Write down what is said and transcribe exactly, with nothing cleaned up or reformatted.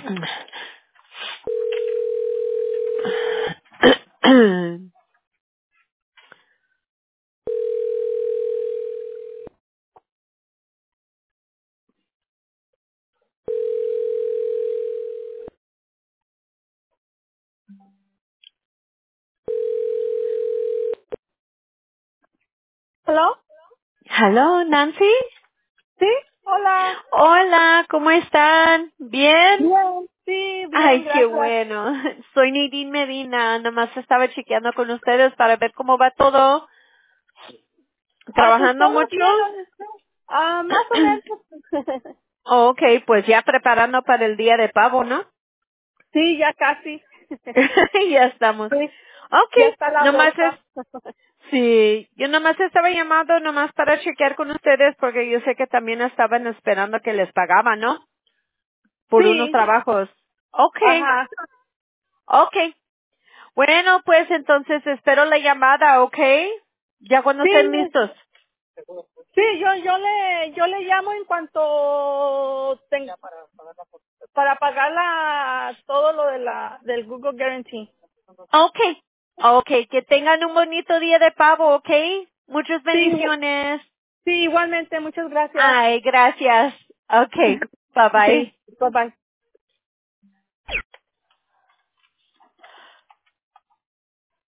¿Hello? Hello, Nancy. ¿Sí? Hola. Hola, ¿cómo están? ¿Bien? Bien. Sí, bien, Ay, qué gracias. bueno. Soy Nadine Medina. Nomás estaba chequeando con ustedes para ver cómo va todo. Ah, pues ¿Trabajando todo mucho? bien. Ah, más o menos. Oh, ok, pues ya preparando para el día de pavo, ¿no? Sí, ya casi. Ya estamos. Sí, Ok, ya está a la nomás es, vuelta. sí, yo nomás estaba llamando nomás para chequear con ustedes porque yo sé que también estaban esperando que les pagaban, ¿no? Por unos Sí, trabajos. Ok, ajá. ok. Bueno, pues entonces espero la llamada, ¿ok? Ya cuando Sí, estén listos. sí, yo yo le yo le llamo en cuanto tenga para pagar la todo lo de la del Google Guarantee. Ok, ok, que tengan un bonito día de pavo, ¿ok? Muchas Sí, bendiciones. sí, igualmente, muchas gracias. Ay, gracias. Ok, bye bye. Sí, bye bye.